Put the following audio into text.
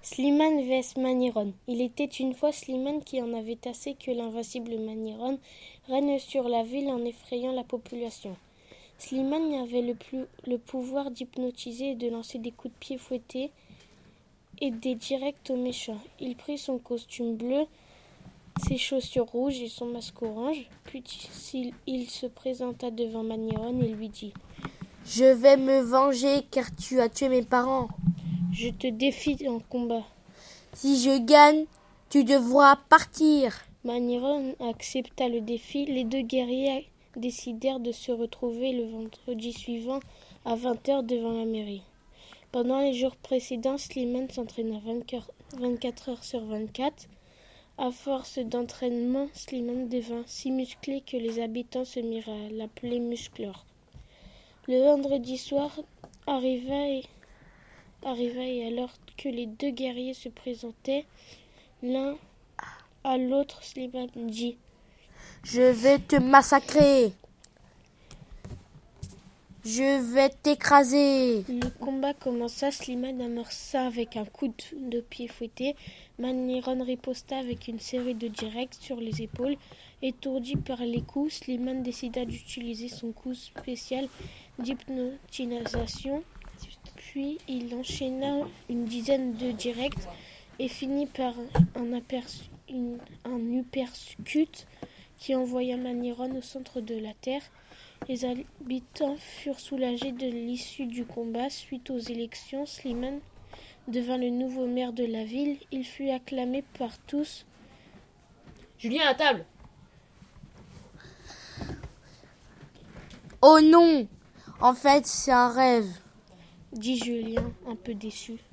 Slimane vs Maniron. Il était une fois Slimane qui en avait assez que l'invincible Maniron règne sur la ville en effrayant la population. Slimane avait le pouvoir d'hypnotiser et de lancer des coups de pied fouettés et des directs aux méchants. Il prit son costume bleu, ses chaussures rouges et son masque orange, puis il se présenta devant Maniron et lui dit « Je vais me venger car tu as tué mes parents. Je te défie en combat. Si je gagne, tu devras partir. » Maniron accepta le défi. Les deux guerriers décidèrent de se retrouver le vendredi suivant à 20h devant la mairie. Pendant les jours précédents, Slimane s'entraîna 24 heures sur 24. À force d'entraînement, Slimane devint si musclé que les habitants se mirent à l'appeler Musclor. Le vendredi soir arriva et alors que les deux guerriers se présentaient l'un à l'autre, Slimane dit « Je vais te massacrer. Je vais t'écraser. » Le combat commença. Slimane amorça avec un coup de pied fouetté. Maniron riposta avec une série de directs sur les épaules. Étourdi par les coups, Slimane décida d'utiliser son coup spécial d'hypnotisation. Puis il enchaîna une dizaine de directs et finit par un uppercut qui envoya Maniron au centre de la terre. Les habitants furent soulagés de l'issue du combat. Suite aux élections, Slimane devint le nouveau maire de la ville. Il fut acclamé par tous. Julien, à table. Oh non, en fait c'est un rêve, Dit Julien, un peu déçu.